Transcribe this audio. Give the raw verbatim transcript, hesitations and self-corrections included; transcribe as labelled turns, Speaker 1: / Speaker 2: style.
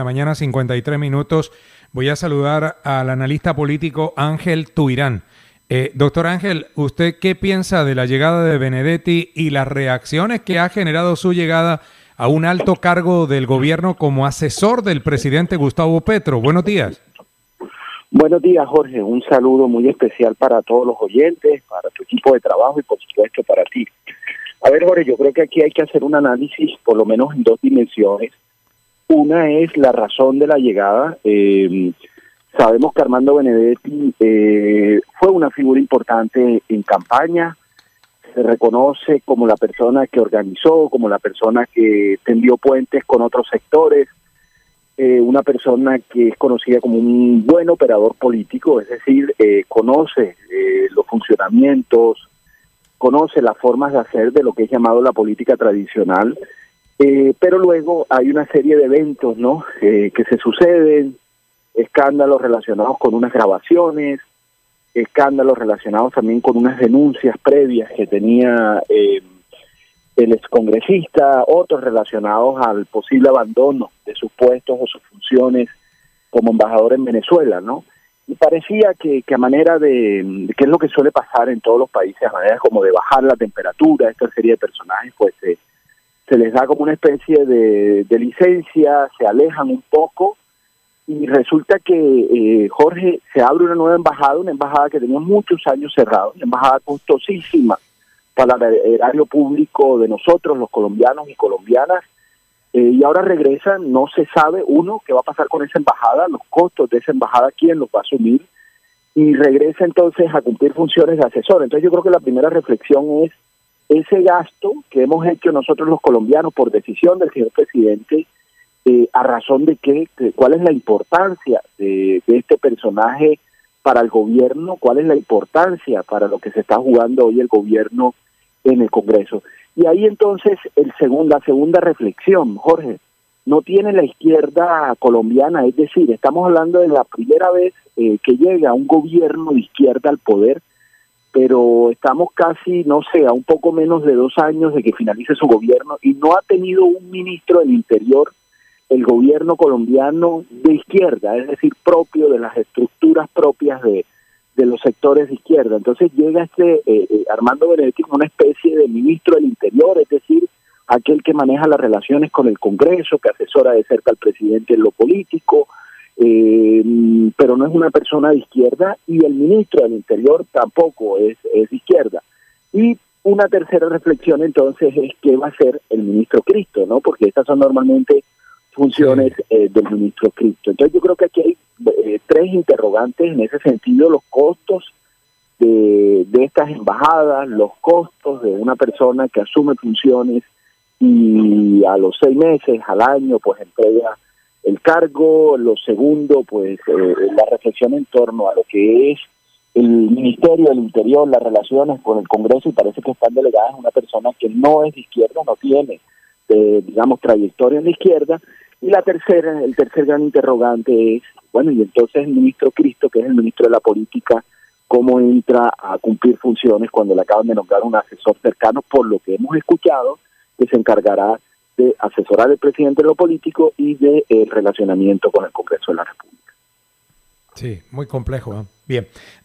Speaker 1: La mañana, cincuenta y tres minutos. Voy a saludar al analista político Ángel Tuirán. Eh, doctor Ángel, ¿usted qué piensa de la llegada de Benedetti y las reacciones que ha generado su llegada a un alto cargo del gobierno como asesor del presidente Gustavo Petro? Buenos días.
Speaker 2: Buenos días, Jorge. Un saludo muy especial para todos los oyentes, para tu equipo de trabajo y, por supuesto, para ti. A ver, Jorge, yo creo que aquí hay que hacer un análisis, por lo menos en dos dimensiones. Una es la razón de la llegada. Eh, sabemos que Armando Benedetti eh, fue una figura importante en campaña. Se reconoce como la persona que organizó, como la persona que tendió puentes con otros sectores. Eh, una persona que es conocida como un buen operador político, es decir, eh, conoce eh, los funcionamientos, conoce las formas de hacer de lo que es llamado la política tradicional, eh, pero luego hay una serie de eventos, ¿no?, eh, que se suceden, escándalos relacionados con unas grabaciones, escándalos relacionados también con unas denuncias previas que tenía eh, el excongresista, otros relacionados al posible abandono de sus puestos o sus funciones como embajador en Venezuela, ¿no? Y parecía que, que a manera de, de, que es lo que suele pasar en todos los países, a manera como de bajar la temperatura, esta serie de personajes, pues eh, se les da como una especie de, de licencia, se alejan un poco, y resulta que, eh, Jorge, se abre una nueva embajada, una embajada que tenía muchos años cerrada, una embajada costosísima para el erario público de nosotros, los colombianos y colombianas, eh, y ahora regresan. No se sabe, uno, qué va a pasar con esa embajada, los costos de esa embajada, quién los va a asumir, y regresa entonces a cumplir funciones de asesor. Entonces yo creo que la primera reflexión es ese gasto que hemos hecho nosotros los colombianos por decisión del señor presidente, eh, a razón de qué, que, cuál es la importancia de, de este personaje para el gobierno, cuál es la importancia para lo que se está jugando hoy el gobierno en el Congreso. Y ahí entonces el segun, la segunda reflexión, Jorge, no tiene la izquierda colombiana, es decir, estamos hablando de la primera vez eh, que llega un gobierno de izquierda al poder, pero estamos casi, no sé, a un poco menos de dos años de que finalice su gobierno y no ha tenido un ministro del Interior el gobierno colombiano de izquierda, es decir, propio de las estructuras propias de, de los sectores de izquierda. Entonces llega este eh, eh, Armando Benedetti como una especie de ministro del Interior, es decir, aquel que maneja las relaciones con el Congreso, que asesora de cerca al presidente en lo político, eh, pero no es una persona de izquierda, y el ministro del Interior tampoco es, es de izquierda. Y una tercera reflexión entonces es qué va a hacer el ministro Cristo, ¿no? Porque estas son normalmente funciones eh, del ministro Cristo. Entonces yo creo que aquí hay eh, tres interrogantes en ese sentido: los costos de, de estas embajadas, los costos de una persona que asume funciones y a los seis meses, al año, pues entrega el cargo. Lo segundo, pues eh, la reflexión en torno a lo que es el Ministerio del Interior, las relaciones con el Congreso, y parece que están delegadas a una persona que no es de izquierda, no tiene, eh, digamos, trayectoria en la izquierda. Y la tercera, el tercer gran interrogante es, bueno, y entonces el ministro Cristo, que es el ministro de la Política, ¿cómo entra a cumplir funciones cuando le acaban de nombrar un asesor cercano, por lo que hemos escuchado, que se encargará de asesorar al presidente en lo político y de el relacionamiento con el Congreso de la República?
Speaker 1: Sí, muy complejo, ¿eh? Bien.